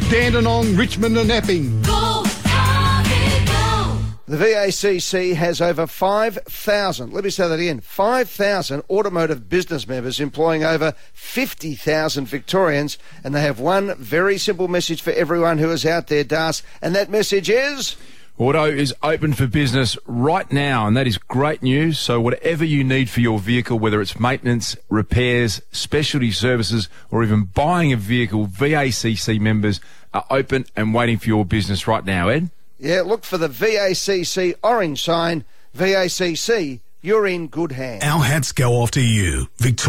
Dandenong, Richmond and Epping. The VACC has over 5,000, let me say that again, 5,000 automotive business members employing over 50,000 Victorians, and they have one very simple message for everyone who is out there, Das, and that message is... Auto is open for business right now, and that is great news. So whatever you need for your vehicle, whether it's maintenance, repairs, specialty services, or even buying a vehicle, VACC members are open and waiting for your business right now, Ed. Yeah, look for the VACC orange sign. VACC, you're in good hands. Our hats go off to you, Victoria.